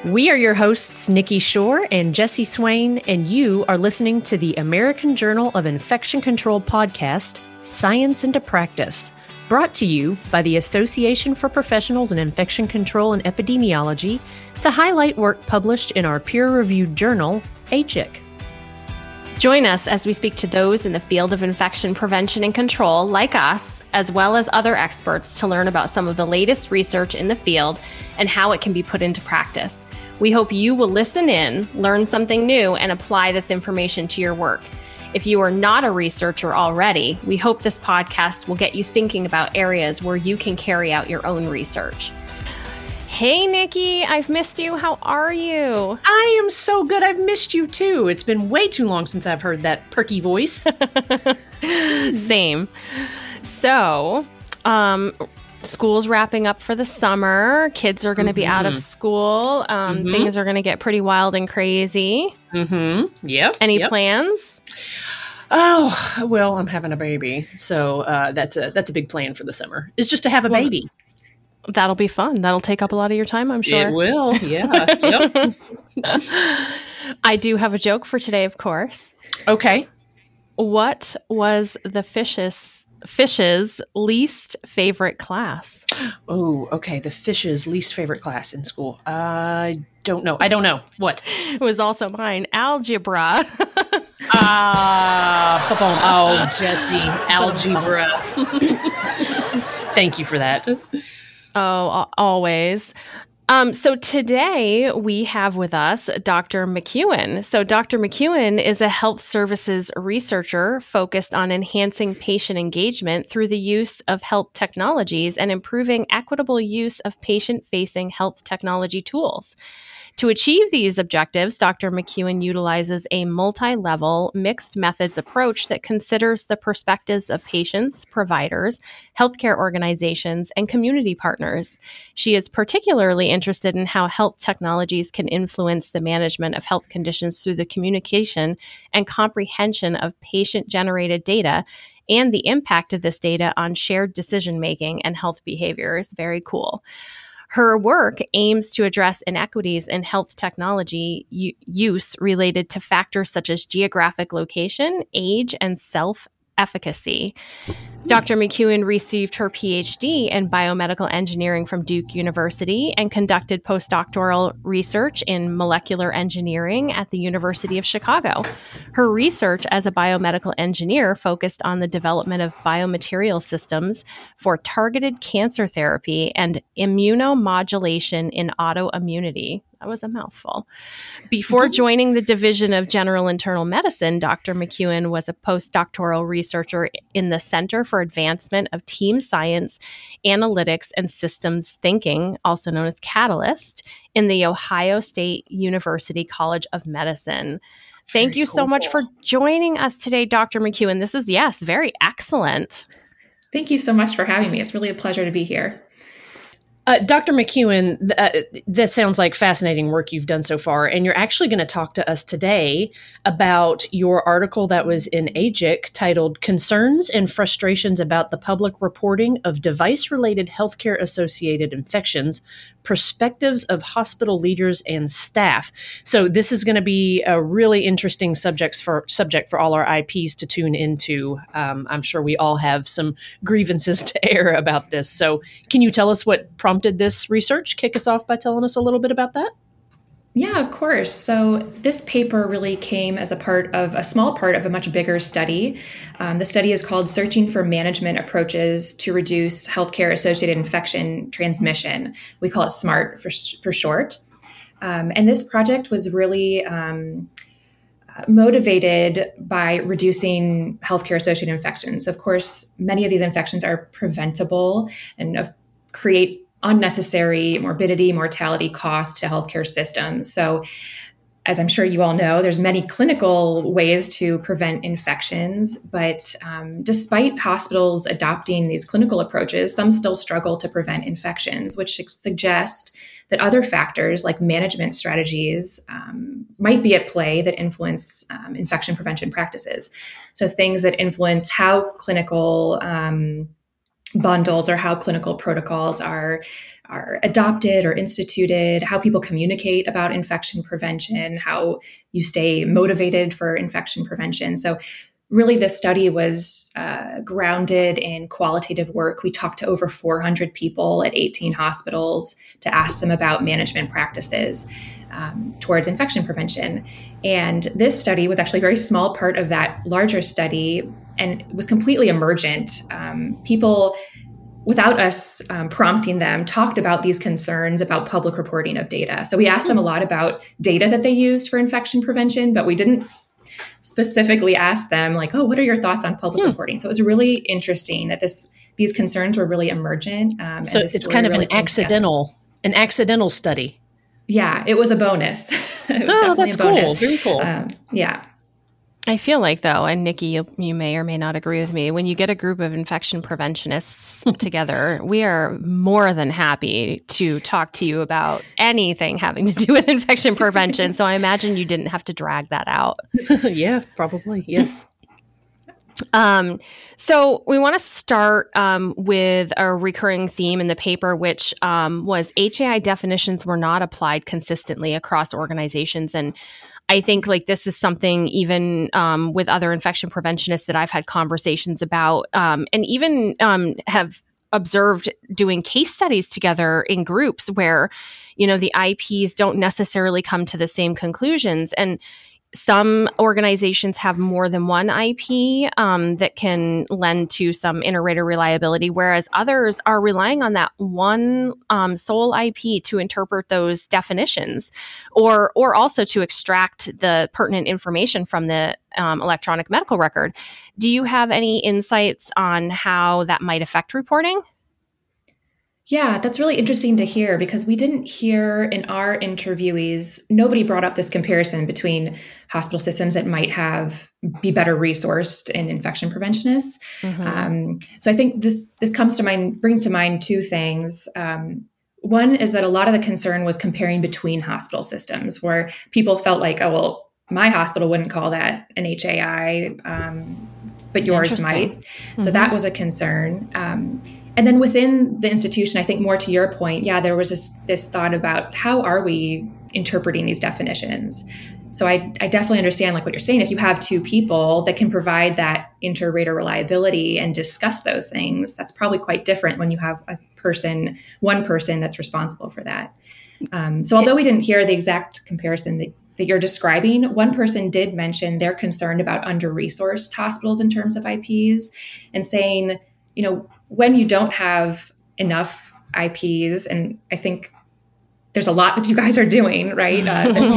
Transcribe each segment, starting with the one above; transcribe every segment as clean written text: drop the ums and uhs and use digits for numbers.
We are your hosts, Nikki Shore and Jesse Swain, and you are listening to the American Journal of Infection Control podcast, Science into Practice, brought to you by the Association for Professionals in Infection Control and Epidemiology to highlight work published in our peer-reviewed journal, AJIC. Join us as we speak to those in the field of infection prevention and control, like us, as well as other experts, to learn about some of the latest research in the field and how it can be put into practice. We hope you will listen in, learn something new, and apply this information to your work. If you are not a researcher already, we hope this podcast will get you thinking about areas where you can carry out your own research. Hey, Nikki, I've missed you. How are you? I am so good. I've missed you too. It's been way too long since I've heard that perky voice. Same. So, school's wrapping up for the summer. Kids are going to be out of school. Things are going to get pretty wild and crazy. Yep. Any plans? Oh, well, I'm having a baby. So that's a big plan for the summer, is just to have a baby. That'll be fun. That'll take up a lot of your time, I'm sure. It will, yeah. Yep. I do have a joke for today, of course. Okay. What was the fish's least favorite class? Oh, okay. The fish's least favorite class in school. I don't know. What? It was also mine. Algebra. Oh, Jesse, algebra. Thank you for that. Oh, always. So today we have with us Dr. McEwen. So Dr. McEwen is a health services researcher focused on enhancing patient engagement through the use of health technologies and improving equitable use of patient-facing health technology tools. To achieve these objectives, Dr. McEwen utilizes a multi-level mixed methods approach that considers the perspectives of patients, providers, healthcare organizations, and community partners. She is particularly interested in how health technologies can influence the management of health conditions through the communication and comprehension of patient-generated data and the impact of this data on shared decision-making and health behaviors. Very cool. Her work aims to address inequities in health technology use related to factors such as geographic location, age, and self-efficacy. Dr. McEwen received her PhD in biomedical engineering from Duke University and conducted postdoctoral research in molecular engineering at the University of Chicago. Her research as a biomedical engineer focused on the development of biomaterial systems for targeted cancer therapy and immunomodulation in autoimmunity. That was a mouthful. Before joining the Division of General Internal Medicine, Dr. McEwen was a postdoctoral researcher in the Center for Advancement of Team Science, Analytics, and Systems Thinking, also known as Catalyst, in the Ohio State University College of Medicine. Thank you so much for joining us today, Dr. McEwen. This is, very excellent. Thank you so much for having me. It's really a pleasure to be here. Dr. McEwen, that sounds like fascinating work you've done so far, and you're actually going to talk to us today about your article that was in AJIC titled Concerns and Frustrations About the Public Reporting of Device-Related Healthcare-Associated Infections, Perspectives of Hospital Leaders and Staff. So this is going to be a really interesting subject for all our IPs to tune into. I'm sure we all have some grievances to air about this. So can you tell us what prompted this research? Kick us off by telling us a little bit about that. Yeah, of course. So this paper really came as a small part of a much bigger study. The study is called Searching for Management Approaches to Reduce Healthcare-Associated Infection Transmission. We call it SMART for short. And this project was really motivated by reducing healthcare-associated infections. Of course, many of these infections are preventable and create unnecessary morbidity, mortality cost to healthcare systems. So as I'm sure you all know, there's many clinical ways to prevent infections, but despite hospitals adopting these clinical approaches, some still struggle to prevent infections, which suggest that other factors like management strategies might be at play that influence infection prevention practices. So things that influence how clinical bundles or how clinical protocols are adopted or instituted, how people communicate about infection prevention, how you stay motivated for infection prevention. So really, this study was grounded in qualitative work. We talked to over 400 people at 18 hospitals to ask them about management practices towards infection prevention. And this study was actually a very small part of that larger study, and it was completely emergent. People, without us prompting them, talked about these concerns about public reporting of data. So we asked them a lot about data that they used for infection prevention, but we didn't specifically ask them like, oh, what are your thoughts on public reporting? So it was really interesting that these concerns were really emergent. So it's kind of really an accidental study. Yeah, it was a bonus. That's cool. Very cool. Yeah. I feel like, though, and Nikki, you may or may not agree with me, when you get a group of infection preventionists together, we are more than happy to talk to you about anything having to do with infection prevention. So I imagine you didn't have to drag that out. Yeah, probably. Yes. So we want to start with a recurring theme in the paper, which was HAI definitions were not applied consistently across organizations. And I think like this is something even with other infection preventionists that I've had conversations about and even have observed doing case studies together in groups where, you know, the IPs don't necessarily come to the same conclusions. And some organizations have more than one IP that can lend to some inter-rater reliability, whereas others are relying on that one sole IP to interpret those definitions, or also to extract the pertinent information from the electronic medical record. Do you have any insights on how that might affect reporting? Yeah, that's really interesting to hear because we didn't hear in our interviewees, nobody brought up this comparison between hospital systems that might be better resourced in infection preventionists. Mm-hmm. So I think this brings to mind two things. One is that a lot of the concern was comparing between hospital systems where people felt like, oh, well, my hospital wouldn't call that an HAI, but yours might. Mm-hmm. So that was a concern. And then within the institution, I think more to your point, yeah, there was this thought about how are we interpreting these definitions? So I definitely understand like what you're saying. If you have two people that can provide that inter-rater reliability and discuss those things, that's probably quite different when you have one person that's responsible for that. So although we didn't hear the exact comparison that you're describing, one person did mention they're concerned about under-resourced hospitals in terms of IPs and saying, you know, when you don't have enough IPs, and I think there's a lot that you guys are doing, right?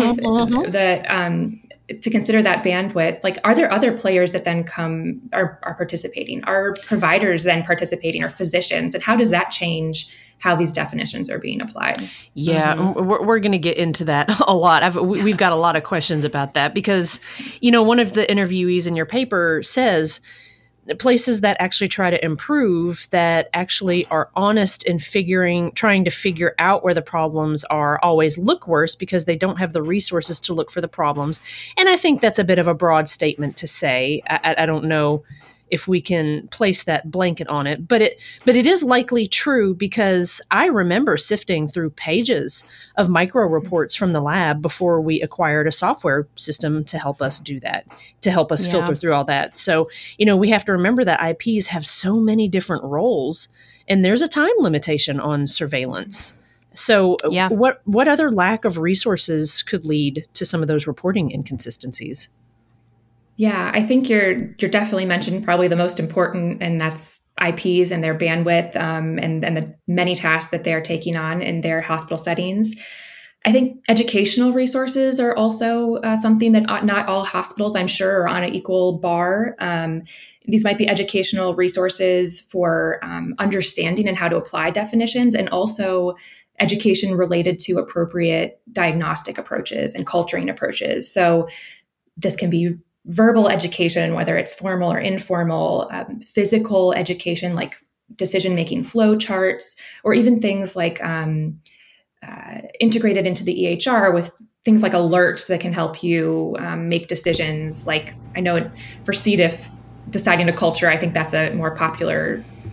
To consider that bandwidth, like, are there other players that then are participating? Are providers then participating, or physicians? And how does that change how these definitions are being applied? Yeah, we're going to get into that a lot. We've got a lot of questions about that because, you know, one of the interviewees in your paper says places that actually try to improve, that actually are honest in trying to figure out where the problems are, always look worse because they don't have the resources to look for the problems. And I think that's a bit of a broad statement to say. I don't know if we can place that blanket on it, but it is likely true because I remember sifting through pages of micro reports from the lab before we acquired a software system to help us do that, to help us filter through all that. So, you know, we have to remember that IPs have so many different roles, and there's a time limitation on surveillance. So what other lack of resources could lead to some of those reporting inconsistencies? Yeah, I think you're definitely mentioned probably the most important, and that's IPs and their bandwidth and the many tasks that they're taking on in their hospital settings. I think educational resources are also something that not all hospitals, I'm sure, are on an equal bar. These might be educational resources for understanding and how to apply definitions, and also education related to appropriate diagnostic approaches and culturing approaches. So this can be verbal education, whether it's formal or informal, physical education like decision-making flow charts, or even things like integrated into the EHR with things like alerts that can help you make decisions. Like I know for C. diff, deciding a culture, I think that's a more popular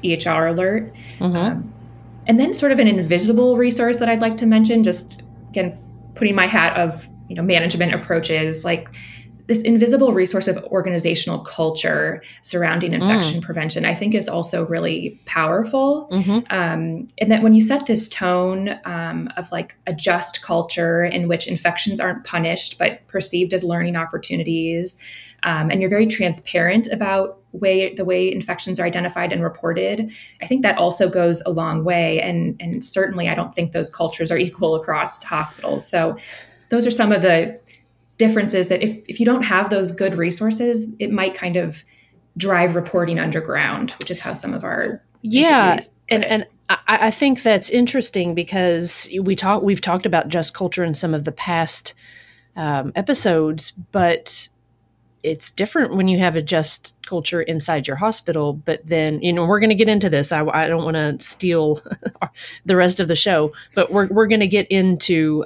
EHR alert. Mm-hmm. And then sort of an invisible resource that I'd like to mention, just again, putting my hat of management approaches, like this invisible resource of organizational culture surrounding infection prevention, I think is also really powerful. And that when you set this tone of like a just culture in which infections aren't punished, but perceived as learning opportunities, and you're very transparent about the way infections are identified and reported, I think that also goes a long way. And certainly I don't think those cultures are equal across hospitals. So those are some of the differences that if you don't have those good resources, it might kind of drive reporting underground, which is how some of our and I think that's interesting because we've talked about just culture in some of the past episodes, but it's different when you have a just culture inside your hospital. But then, we're going to get into this. I don't want to steal the rest of the show, but we're going to get into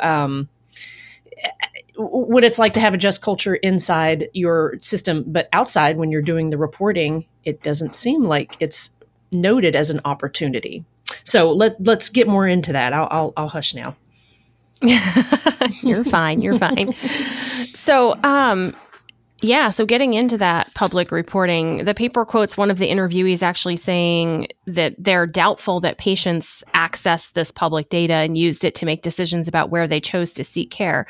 what it's like to have a just culture inside your system, but outside when you're doing the reporting, it doesn't seem like it's noted as an opportunity. So let's get more into that. I'll hush now. You're fine. You're fine. So, so getting into that public reporting, the paper quotes one of the interviewees actually saying that they're doubtful that patients accessed this public data and used it to make decisions about where they chose to seek care.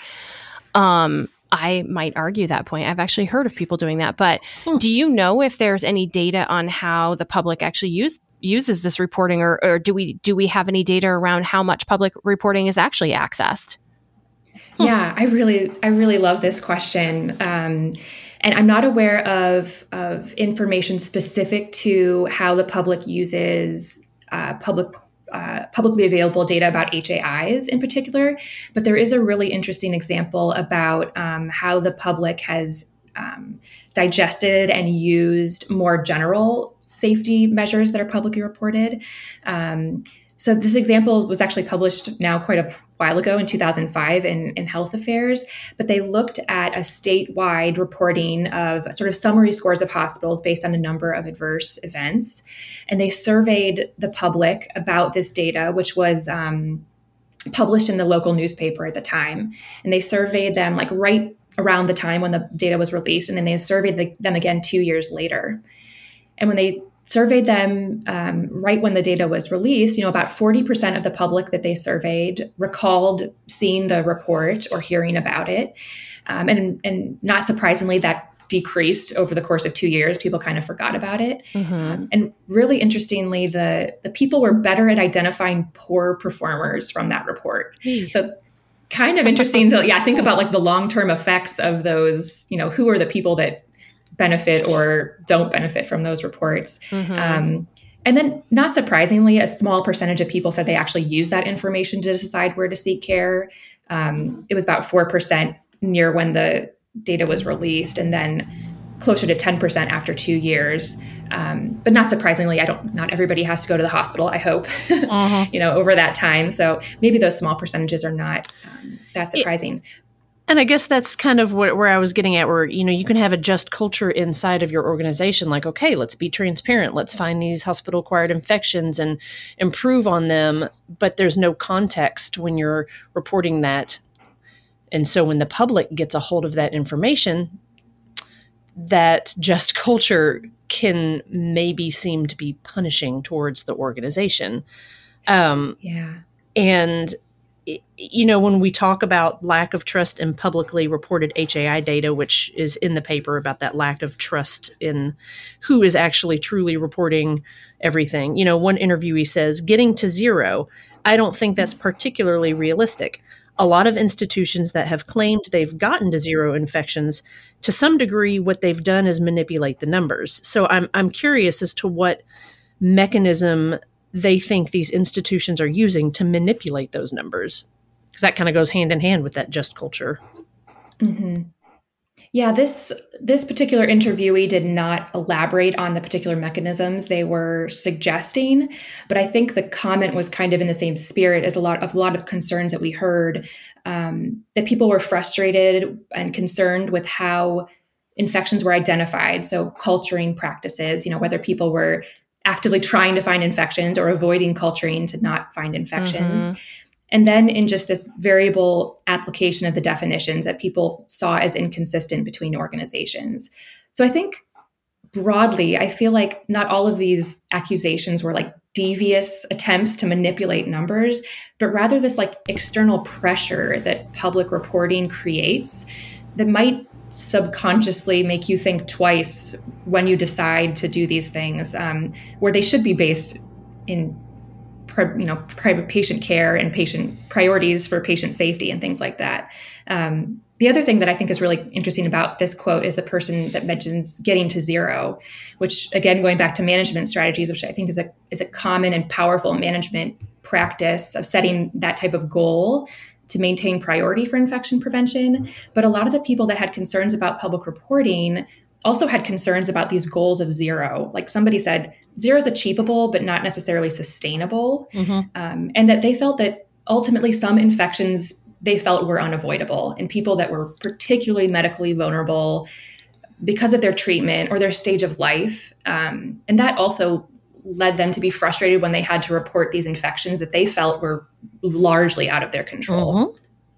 I might argue that point. I've actually heard of people doing that, but do you know if there's any data on how the public actually uses this reporting, or do we have any data around how much public reporting is actually accessed? Yeah, I really love this question. And I'm not aware of information specific to how the public uses publicly available data about HAIs in particular, but there is a really interesting example about how the public has digested and used more general safety measures that are publicly reported. So this example was actually published now quite a while ago in 2005 in Health Affairs, but they looked at a statewide reporting of sort of summary scores of hospitals based on a number of adverse events. And they surveyed the public about this data, which was published in the local newspaper at the time. And they surveyed them like right around the time when the data was released. And then they surveyed them again 2 years later. And when they surveyed them right when the data was released, about 40% of the public that they surveyed recalled seeing the report or hearing about it. And not surprisingly, that decreased over the course of 2 years. People kind of forgot about it. And really interestingly, the people were better at identifying poor performers from that report. So kind of interesting to think about like the long-term effects of those, who are the people that benefit or don't benefit from those reports. And then not surprisingly, a small percentage of people said they actually use that information to decide where to seek care. It was about 4% near when the data was released, and then closer to 10% after 2 years. But not surprisingly, not everybody has to go to the hospital, I hope, over that time. So maybe those small percentages are not that surprising. And I guess that's kind of where I was getting at, where, you can have a just culture inside of your organization. Like, okay, let's be transparent. Let's find these hospital-acquired infections and improve on them. But there's no context when you're reporting that. And so when the public gets a hold of that information, that just culture can maybe seem to be punishing towards the organization. And when we talk about lack of trust in publicly reported HAI data, which is in the paper about that lack of trust in who is actually truly reporting everything, one interviewee says, getting to zero, I don't think that's particularly realistic. A lot of institutions that have claimed they've gotten to zero infections, to some degree, what they've done is manipulate the numbers. So I'm curious as to what mechanism they think these institutions are using to manipulate those numbers, because that kind of goes hand in hand with that just culture. Yeah, this particular interviewee did not elaborate on the particular mechanisms they were suggesting, but I think the comment was kind of in the same spirit as a lot of concerns that we heard, that people were frustrated and concerned with how infections were identified. So culturing practices, whether people were actively trying to find infections or avoiding culturing to not find infections. And then in just this variable application of the definitions that people saw as inconsistent between organizations. So I think broadly, I feel like not all of these accusations were like devious attempts to manipulate numbers, but rather this like external pressure that public reporting creates that might subconsciously make you think twice when you decide to do these things, where they should be based in private patient care and patient priorities for patient safety and things like that. The other thing that I think is really interesting about this quote is the person that mentions getting to zero, which again, going back to management strategies, which I think is a common and powerful management practice of setting that type of goal to maintain priority for infection prevention. But a lot of the people that had concerns about public reporting also had concerns about these goals of zero. Like somebody said, zero is achievable, but not necessarily sustainable. And that they felt that ultimately some infections they felt were unavoidable, and people that were particularly medically vulnerable because of their treatment or their stage of life. And that also led them to be frustrated when they had to report these infections that they felt were largely out of their control.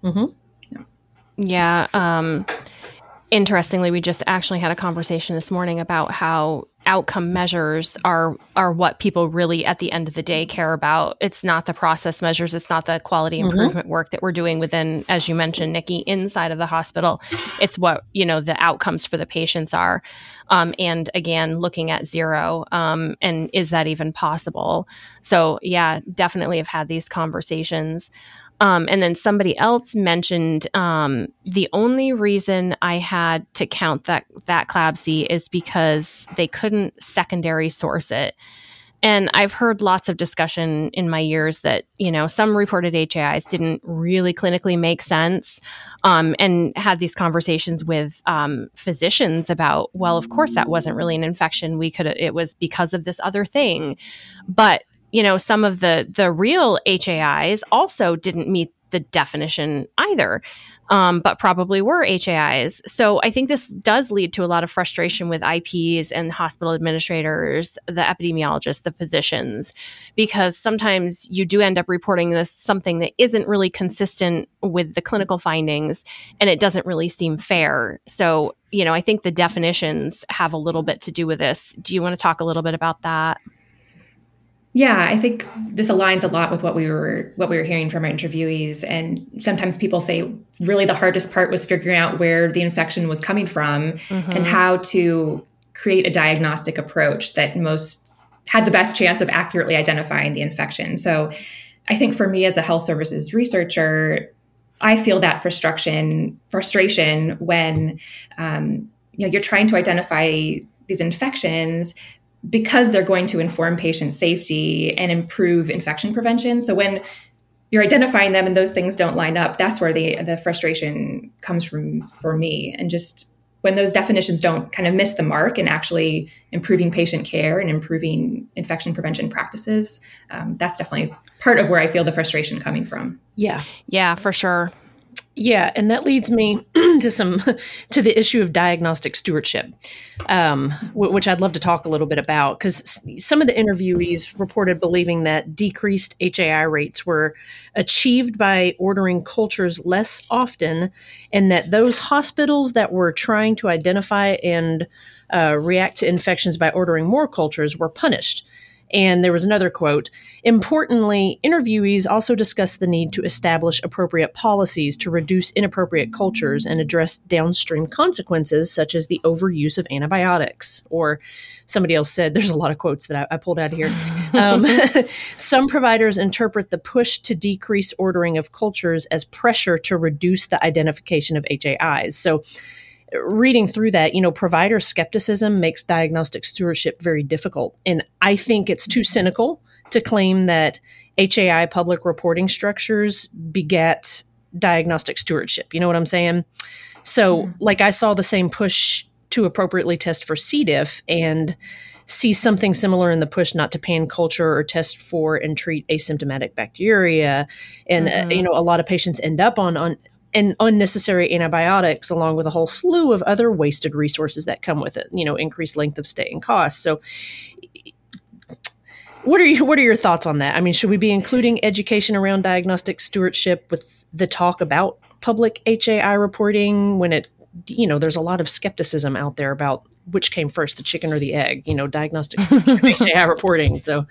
Yeah. Interestingly, we just actually had a conversation this morning about how outcome measures are what people really, at the end of the day, care about. It's not the process measures. It's not the quality improvement work that we're doing within, as you mentioned, Nikki, inside of the hospital. It's what, the outcomes for the patients are. And again, looking at zero, and is that even possible? So yeah, definitely have had these conversations. And then somebody else mentioned the only reason I had to count that CLABSI is because they couldn't secondary source it. And I've heard lots of discussion in my years that, some reported HAIs didn't really clinically make sense, and had these conversations with physicians about, well, of course, that wasn't really an infection. It was because of this other thing. But some of the real HAIs also didn't meet the definition either, but probably were HAIs. So I think this does lead to a lot of frustration with IPs and hospital administrators, the epidemiologists, the physicians, because sometimes you do end up reporting something that isn't really consistent with the clinical findings, and it doesn't really seem fair. So, I think the definitions have a little bit to do with this. Do you want to talk a little bit about that? Yeah, I think this aligns a lot with what we were hearing from our interviewees. And sometimes people say really the hardest part was figuring out where the infection was coming from and how to create a diagnostic approach that most had the best chance of accurately identifying the infection. So I think for me as a health services researcher, I feel that frustration when you're trying to identify these infections because they're going to inform patient safety and improve infection prevention. So when you're identifying them and those things don't line up, that's where the frustration comes from for me. And just when those definitions don't kind of miss the mark and actually improving patient care and improving infection prevention practices, that's definitely part of where I feel the frustration coming from. Yeah, for sure. Yeah, and that leads me to the issue of diagnostic stewardship, which I'd love to talk a little bit about, because some of the interviewees reported believing that decreased HAI rates were achieved by ordering cultures less often, and that those hospitals that were trying to identify and react to infections by ordering more cultures were punished. And there was another quote. Importantly, interviewees also discussed the need to establish appropriate policies to reduce inappropriate cultures and address downstream consequences, such as the overuse of antibiotics. Or somebody else said, there's a lot of quotes that I pulled out here. Some providers interpret the push to decrease ordering of cultures as pressure to reduce the identification of HAIs. So reading through that, provider skepticism makes diagnostic stewardship very difficult. And I think it's too cynical to claim that HAI public reporting structures beget diagnostic stewardship. You know what I'm saying? So like I saw the same push to appropriately test for C. diff and see something similar in the push not to pan culture or test for and treat asymptomatic bacteria. And, a lot of patients end up on and unnecessary antibiotics, along with a whole slew of other wasted resources that come with it, increased length of stay and cost. So What are your thoughts on that? I mean, should we be including education around diagnostic stewardship with the talk about public HAI reporting when there's a lot of skepticism out there about which came first, the chicken or the egg, diagnostic HAI reporting. So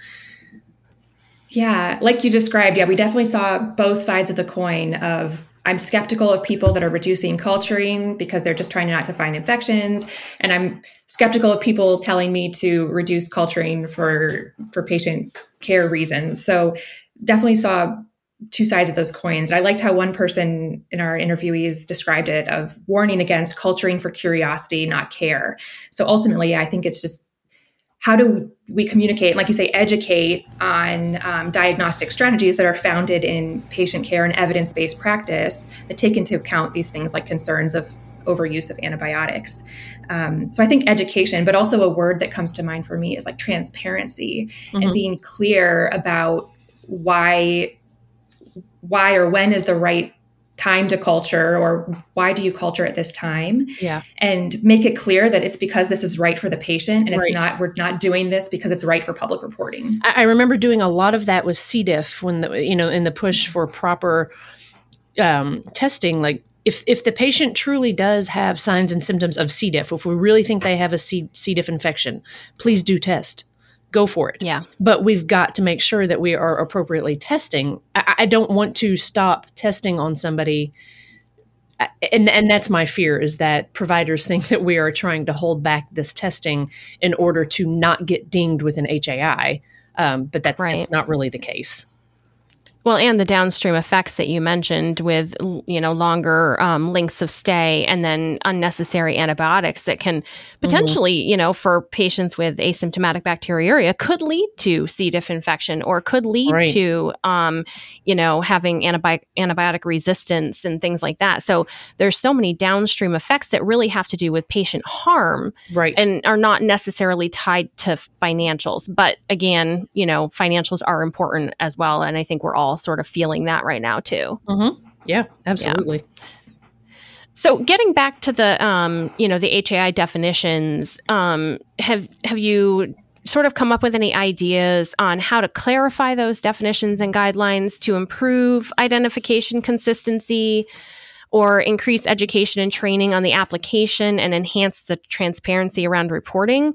yeah, like you described, we definitely saw both sides of the coin of I'm skeptical of people that are reducing culturing because they're just trying not to find infections. And I'm skeptical of people telling me to reduce culturing for patient care reasons. So definitely saw two sides of those coins. I liked how one person in our interviewees described it of warning against culturing for curiosity, not care. So ultimately, I think it's just how do we communicate, like you say, educate on diagnostic strategies that are founded in patient care and evidence-based practice that take into account these things like concerns of overuse of antibiotics. So I think education, but also a word that comes to mind for me is like transparency and being clear about why or when is the right time to culture, or why do you culture at this time? Yeah. And make it clear that it's because this is right for the patient and we're not doing this because it's right for public reporting. I remember doing a lot of that with C. diff when in the push for proper testing, like if the patient truly does have signs and symptoms of C. diff, if we really think they have a C. diff infection, please do test. Go for it. Yeah. But we've got to make sure that we are appropriately testing. I don't want to stop testing on somebody. And that's my fear, is that providers think that we are trying to hold back this testing in order to not get dinged with an HAI. But that's not really the case. Well, and the downstream effects that you mentioned with, longer lengths of stay and then unnecessary antibiotics that can potentially, for patients with asymptomatic bacteriuria could lead to C. diff infection or could lead to, having antibiotic resistance and things like that. So there's so many downstream effects that really have to do with patient harm and are not necessarily tied to financials. But again, financials are important as well. And I think we're all sort of feeling that right now too. Mm-hmm. Yeah, absolutely. Yeah. So getting back to the, the HAI definitions, have you sort of come up with any ideas on how to clarify those definitions and guidelines to improve identification consistency or increase education and training on the application and enhance the transparency around reporting?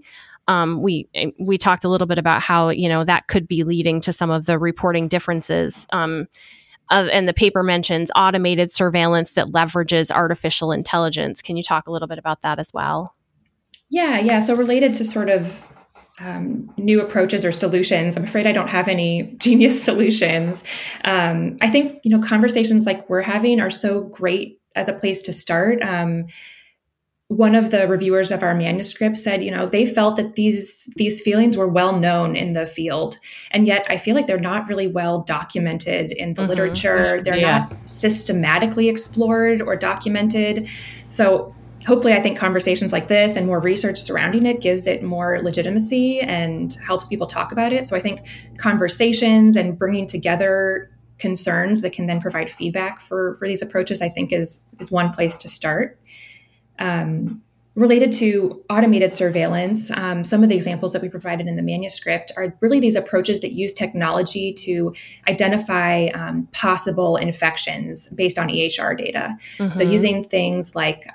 We talked a little bit about how, that could be leading to some of the reporting differences. And the paper mentions automated surveillance that leverages artificial intelligence. Can you talk a little bit about that as well? Yeah. So related to sort of new approaches or solutions, I'm afraid I don't have any genius solutions. I think, conversations like we're having are so great as a place to start. One of the reviewers of our manuscript said, they felt that these feelings were well known in the field. And yet I feel like they're not really well documented in the literature. They're not systematically explored or documented. So hopefully I think conversations like this and more research surrounding it gives it more legitimacy and helps people talk about it. So I think conversations and bringing together concerns that can then provide feedback for these approaches, I think is one place to start. Related to automated surveillance, some of the examples that we provided in the manuscript are really these approaches that use technology to identify possible infections based on EHR data. So using things like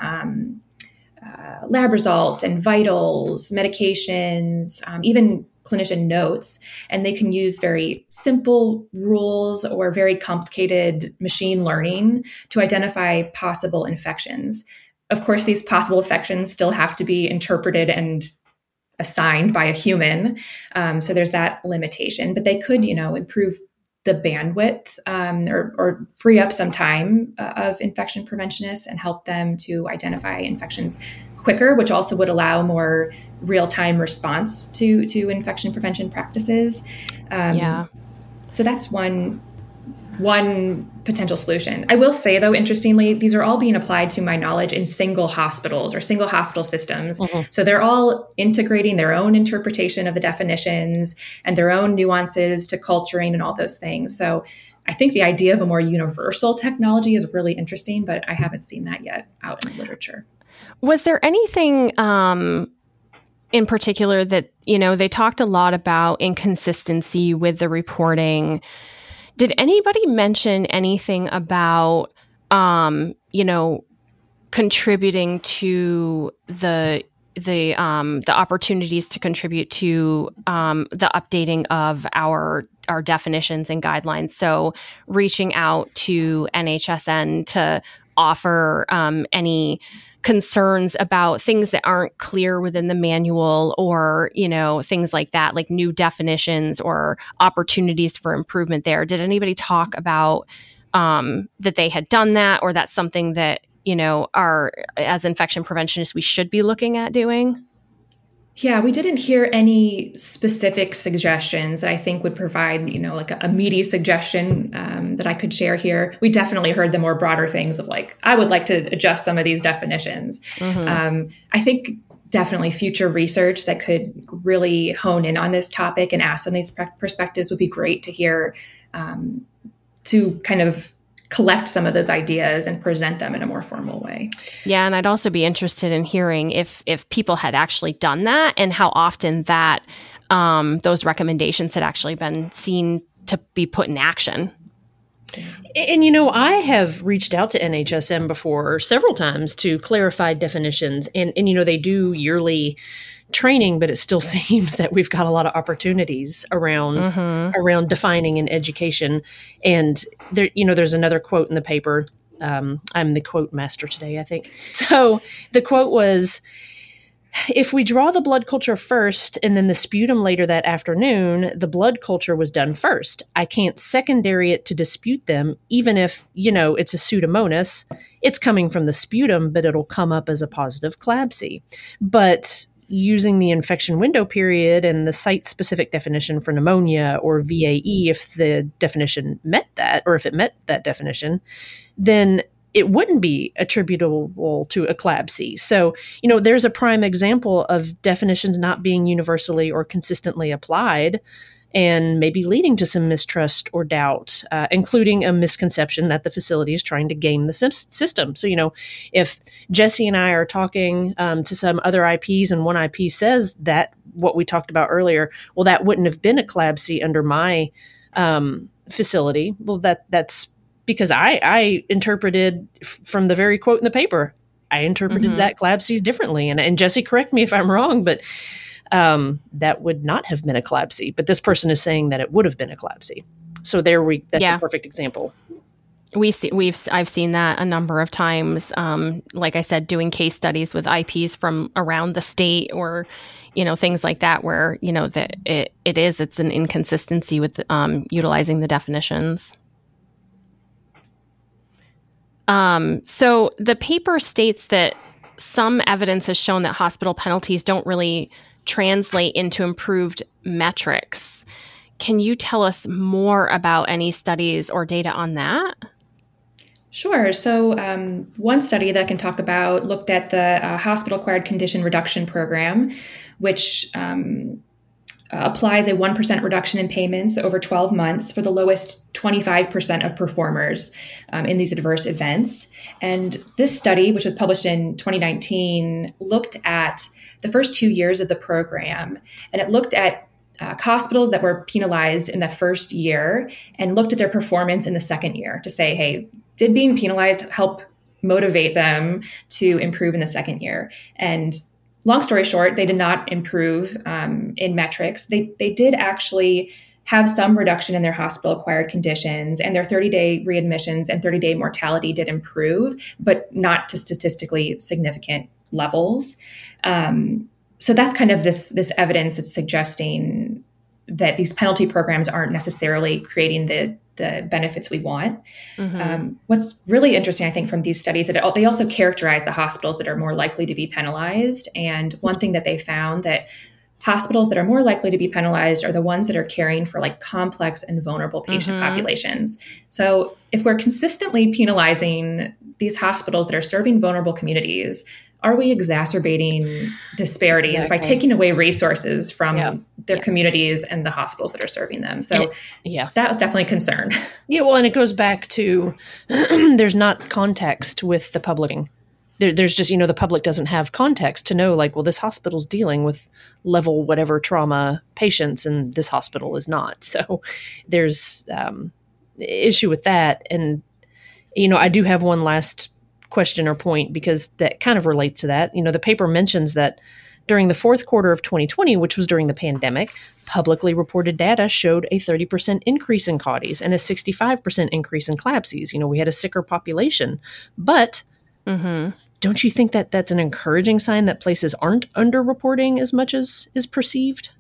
lab results and vitals, medications, even clinician notes, and they can use very simple rules or very complicated machine learning to identify possible infections. Of course, these possible infections still have to be interpreted and assigned by a human. So there's that limitation, but they could, improve the bandwidth or free up some time of infection preventionists and help them to identify infections quicker, which also would allow more real-time response to infection prevention practices. So that's one potential solution. I will say, though, interestingly, these are all being applied, to my knowledge, in single hospitals or single hospital systems. So they're all integrating their own interpretation of the definitions and their own nuances to culturing and all those things. So I think the idea of a more universal technology is really interesting, but I haven't seen that yet out in the literature. Was there anything in particular that, they talked a lot about inconsistency with the reporting. Did anybody mention anything about, contributing to the opportunities to contribute to the updating of our definitions and guidelines? So reaching out to NHSN to offer any concerns about things that aren't clear within the manual, or, things like that, like new definitions or opportunities for improvement there. Did anybody talk about that they had done that, or that's something that, as infection preventionists, we should be looking at doing? Yeah, we didn't hear any specific suggestions that I think would provide, like a meaty suggestion that I could share here. We definitely heard the more broader things of like, I would like to adjust some of these definitions. I think definitely future research that could really hone in on this topic and ask on these perspectives would be great to hear, to kind of collect some of those ideas and present them in a more formal way. Yeah, and I'd also be interested in hearing if people had actually done that, and how often that those recommendations had actually been seen to be put in action. And, I have reached out to NHSM before several times to clarify definitions, and they do yearly training, but it still seems that we've got a lot of opportunities around defining and education. And there, there's another quote in the paper. I'm the quote master today, I think. So the quote was, "If we draw the blood culture first and then the sputum later that afternoon, the blood culture was done first. I can't secondary it to dispute them, even if, it's a Pseudomonas. It's coming from the sputum, but it'll come up as a positive CLABSI. But using the infection window period and the site-specific definition for pneumonia or VAE, if the definition met that, or if it met that definition, then it wouldn't be attributable to a CLABSI. So, there's a prime example of definitions not being universally or consistently applied, and maybe leading to some mistrust or doubt, including a misconception that the facility is trying to game the system. So, if Jesse and I are talking to some other IPs and one IP says that what we talked about earlier, well, that wouldn't have been a CLABSI under my facility. Well, that's because I interpreted from the very quote in the paper, I interpreted that CLABSI differently. And Jesse, correct me if I'm wrong, but that would not have been a CLABSI, but this person is saying that it would have been a CLABSI. So that's a perfect example. I've seen that a number of times. Like I said, doing case studies with IPs from around the state, or, things like that, where, that it's an inconsistency with utilizing the definitions. So the paper states that some evidence has shown that hospital penalties don't really translate into improved metrics. Can you tell us more about any studies or data on that? Sure. So one study that I can talk about looked at the hospital-acquired condition reduction program, which applies a 1% reduction in payments over 12 months for the lowest 25% of performers in these adverse events. And this study, which was published in 2019, looked at the first 2 years of the program, and it looked at hospitals that were penalized in the first year and looked at their performance in the second year to say, hey, did being penalized help motivate them to improve in the second year? And long story short, they did not improve in metrics. They did actually have some reduction in their hospital-acquired conditions, and their 30-day readmissions and 30-day mortality did improve, but not to statistically significant levels. So that's kind of this evidence that's suggesting that these penalty programs aren't necessarily creating the benefits we want. What's really interesting, I think, from these studies, that they also characterize the hospitals that are more likely to be penalized. And one thing that they found, that hospitals that are more likely to be penalized are the ones that are caring for like complex and vulnerable patient populations. So if we're consistently penalizing these hospitals that are serving vulnerable communities, are we exacerbating disparities by taking away resources from their communities and the hospitals that are serving them? So that was definitely a concern. Yeah, well, and it goes back to there's not context with the public. there's just, the public doesn't have context to know, like, well, this hospital's dealing with level whatever trauma patients and this hospital is not. So there's issue with that. And, I do have one last question or point, because that kind of relates to that. The paper mentions that during the fourth quarter of 2020, which was during the pandemic, publicly reported data showed a 30% increase in CAUTIs and a 65% increase in CLABSIs. We had a sicker population. But don't you think that that's an encouraging sign that places aren't underreporting as much as is perceived?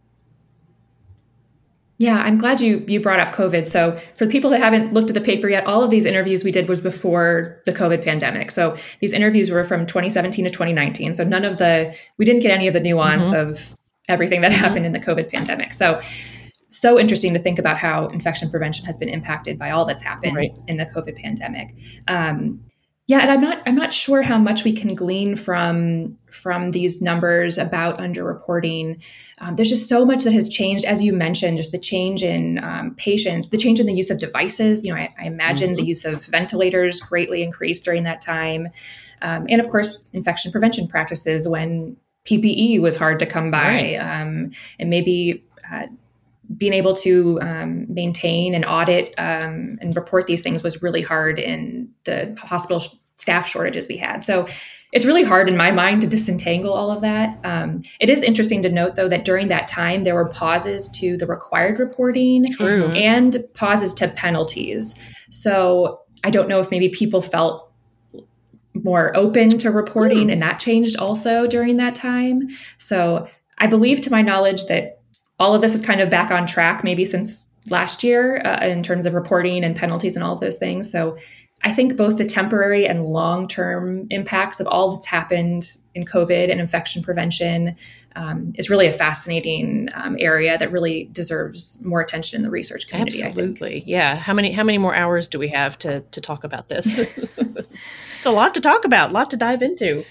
Yeah, I'm glad you brought up COVID. So for the people that haven't looked at the paper yet, all of these interviews we did was before the COVID pandemic. So these interviews were from 2017 to 2019. So we didn't get any of the nuance of everything that happened in the COVID pandemic. So interesting to think about how infection prevention has been impacted by all that's happened in the COVID pandemic. And I'm not sure how much we can glean from these numbers about underreporting. There's just so much that has changed, as you mentioned, just the change in patients, the change in the use of devices. I imagine the use of ventilators greatly increased during that time. And of course, infection prevention practices when PPE was hard to come by, and maybe being able to maintain and audit and report these things was really hard in the hospital staff shortages we had. So it's really hard in my mind to disentangle all of that. It is interesting to note, though, that during that time, there were pauses to the required reporting and pauses to penalties. So I don't know if maybe people felt more open to reporting and that changed also during that time. So I believe, to my knowledge, that all of this is kind of back on track, maybe since last year in terms of reporting and penalties and all of those things. So I think both the temporary and long-term impacts of all that's happened in COVID and infection prevention is really a fascinating area that really deserves more attention in the research community. Absolutely. I think. Yeah. How many more hours do we have to talk about this? It's a lot to talk about, a lot to dive into.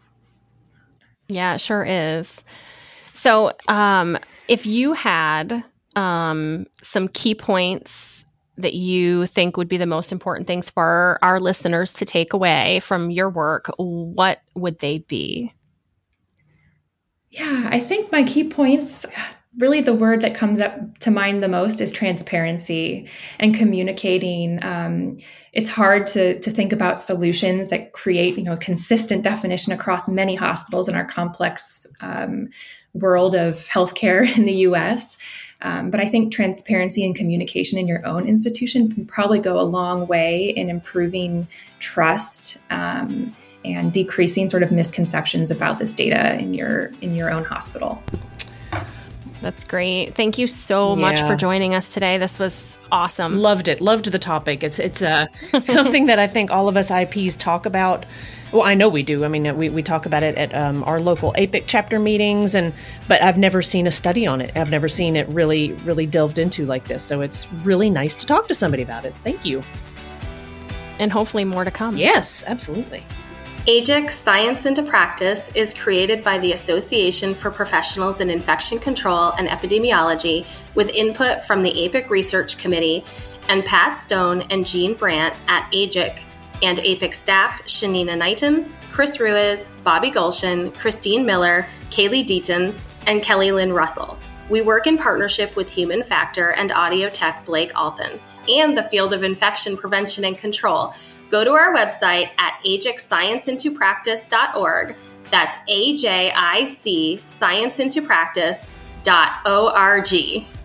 Yeah, it sure is. So if you had some key points that you think would be the most important things for our listeners to take away from your work, what would they be? Yeah, I think my key points, really the word that comes up to mind the most is transparency and communicating. It's hard to think about solutions that create, a consistent definition across many hospitals in our complex world of healthcare in the U.S. But I think transparency and communication in your own institution can probably go a long way in improving trust and decreasing sort of misconceptions about this data in your own hospital. That's great. Thank you so much for joining us today. This was awesome. Loved it. Loved the topic. It's something that I think all of us IPs talk about. Well, I know we do. I mean, we talk about it at our local APIC chapter meetings, but I've never seen a study on it. I've never seen it really, really delved into like this. So it's really nice to talk to somebody about it. Thank you. And hopefully more to come. Yes, absolutely. AJIC Science into Practice is created by the Association for Professionals in Infection Control and Epidemiology with input from the APIC Research Committee and Pat Stone and Jean Brandt at AJIC, and APIC staff Shanina Knighton, Chris Ruiz, Bobby Gulshan, Christine Miller, Kaylee Deaton, and Kelly Lynn Russell. We work in partnership with Human Factor and Audio Tech Blake Alton and the field of infection prevention and control. Go to our website at ajicscienceintopractice.org. That's AJIC scienceintopractice.org.